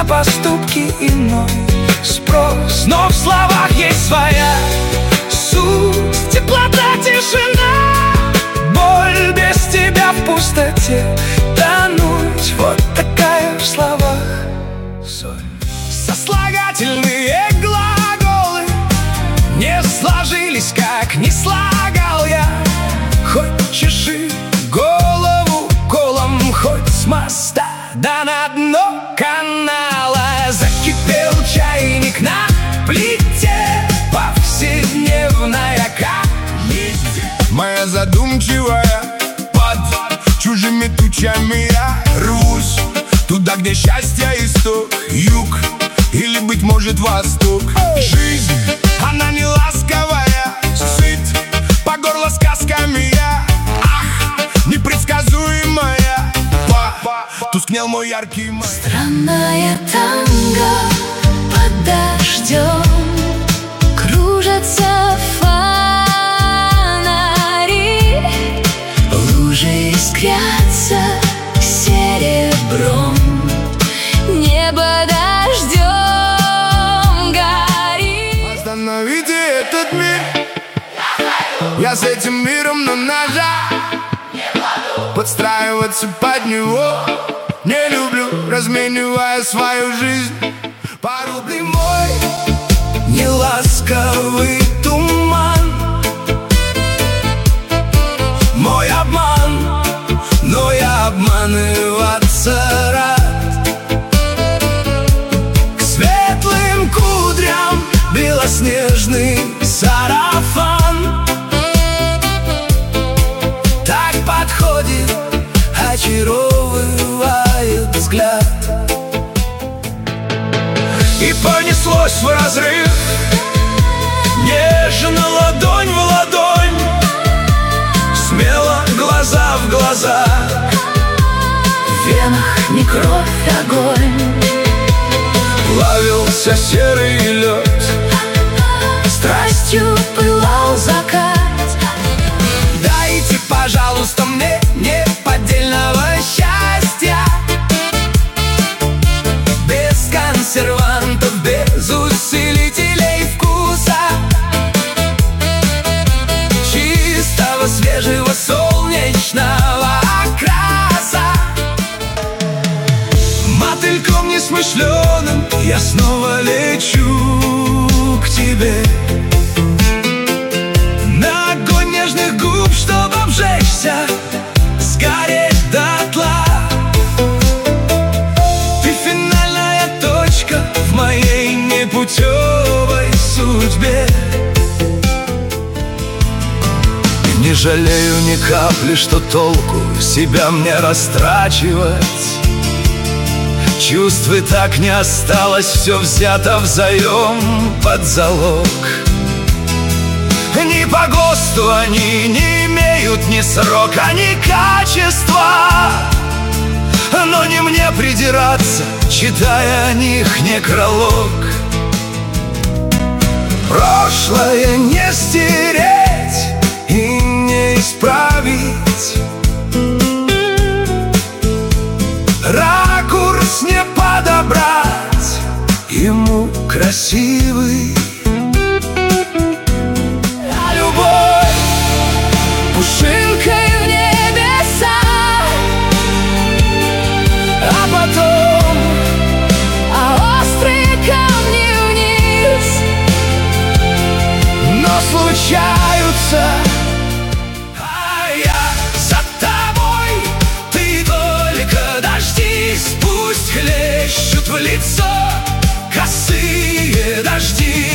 на поступки иной спрос. Но в словах есть своя суть, теплота, тишина, боль без тебя в пустоте тонуть. Вот такая в словах соль. Сослагательные глаголы не сложились, как не слагал я. Хоть чеши голову колом, хоть с моста да на дно канала. Закипел чайник на плите, повседневная комедия. Моя задумчивая, под чужими тучами я рвусь туда, где счастье исток, юг или, быть может, восток. Жизнь, она не ласковая, сыт по горло сказками я. Ах, непредсказуемая, тускнел мой яркий май. Странное танго под дождем, кружатся фонари, лужи искрятся серебром, небо дождем горит. Остановите этот мир, я с этим миром на ножах, подстраиваться под него не люблю, разменивая свою жизнь. Порубный мой неласковый туман, мой обман, но я обманываться рад. К светлым кудрям белоснежный сарафан так подходит, очаровывает взгляд. И понеслось в разрыв, нежно ладонь в ладонь, смело глаза в глаза, В венах не кровь, огонь. плавился серый лед, Страстью пылал закат. дайте, пожалуйста, мне неподдельного счастья, без консервантов, без усилителей вкуса, чистого, свежего, солнечного окраса. Мотыльком несмышленым я снова лечу к тебе, на огонь нежных губ, чтобы обжечься, сгореть дотла. Ты финальная точка в моей непутевой судьбе. Не жалею ни капли, что толку себя мне растрачивать. Чувств и так не осталось, все взято взаим под залог. Ни по ГОСТу они не имеют ни срока, ни качества. Но не мне придираться, читая о них некролог. Прошлое не стереть и не исправить, ракурс не подобрать ему красивый. А любовь Пушинкой в небеса, а потом острые камни вниз. но случаются. А я за тобой, ты только дождись, пусть хлещут в лицо косые дожди.